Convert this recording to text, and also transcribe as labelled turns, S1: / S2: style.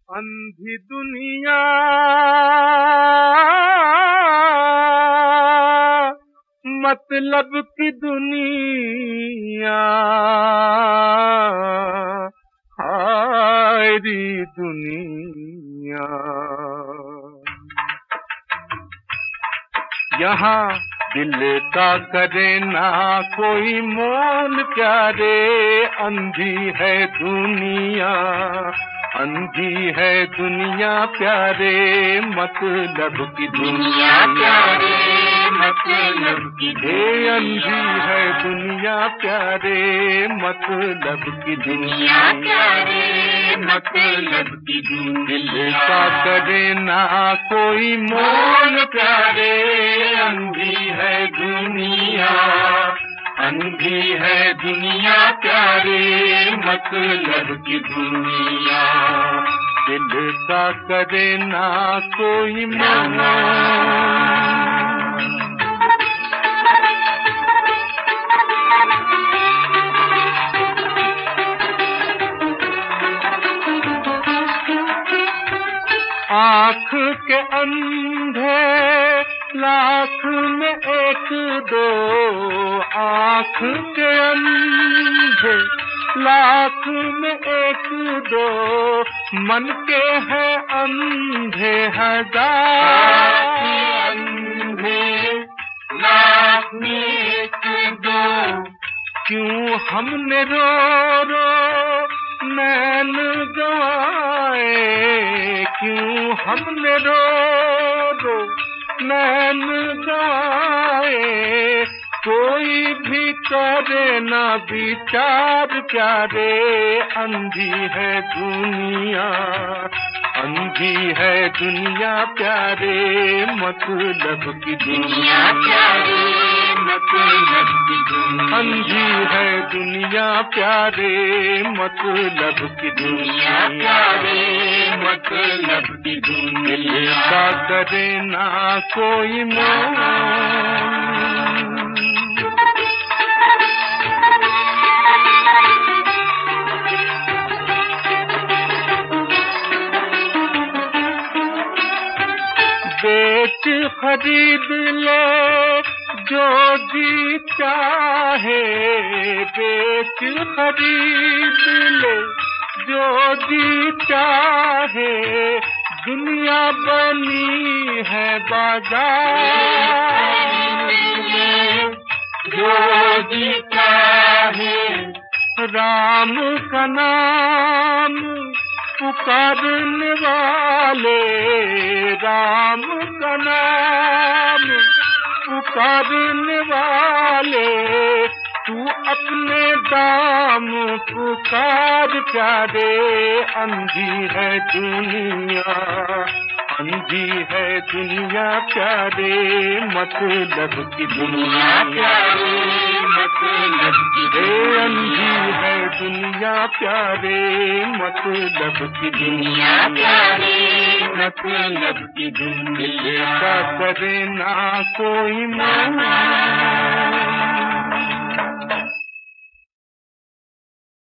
S1: अंधी दुनिया मतलब की दुनिया, हायरी दुनिया। यहाँ दिल का करे ना कोई मोल प्यारे, अंधी है दुनिया, अंधी है दुनिया प्यारे, मतलब की दुनिया प्यारे, मतलब की अंधी है दुनिया प्यारे, मतलब की दुनिया प्यारे, मतलब की दिल का करे ना कोई मोल प्यारे, अंधी है दुनिया, अंधी है दुनिया प्यारे, मतलब की दुनिया। दिल का करे ना कोई मोल। आँख के अंधे लाख में एक दो, आँख के अंधे लाख में एक दो, मन के है अंधे हजार, अंधे लाख में एक दो। क्यों हमने रो रो नैन गवाए, क्यों हमने रो रो नैन गवाए, कोई भी करे ना विचार प्यारे, अंधी है दुनिया, अंधी है दुनिया प्यारे, मतलब की दुनिया प्यारे, मतलब की दुनिया। अंधी है दुनिया प्यारे, मतलब की दुनिया प्यारे, मतलब की दुनिया। का करे ना कोई मोल। बेच खरीद ले जो जी चाहे, बेच खरीद ले जो जी चाहे, दुनिया बनी है बाजार, जो जी चाहे। राम का नाम पुकारने वाले, राम का नाम पुकारने वाले, तू अपने दाम पुकार प्यारे, अंधी है दुनिया, अंधी है दुनिया प्यारे, मतलब की दुनिया प्यारे, मतलब की अंधी है दुनिया प्यारे, मतलब की दुनिया प्यारे, मतलब की दुनिया। का करे ना कोई मोल।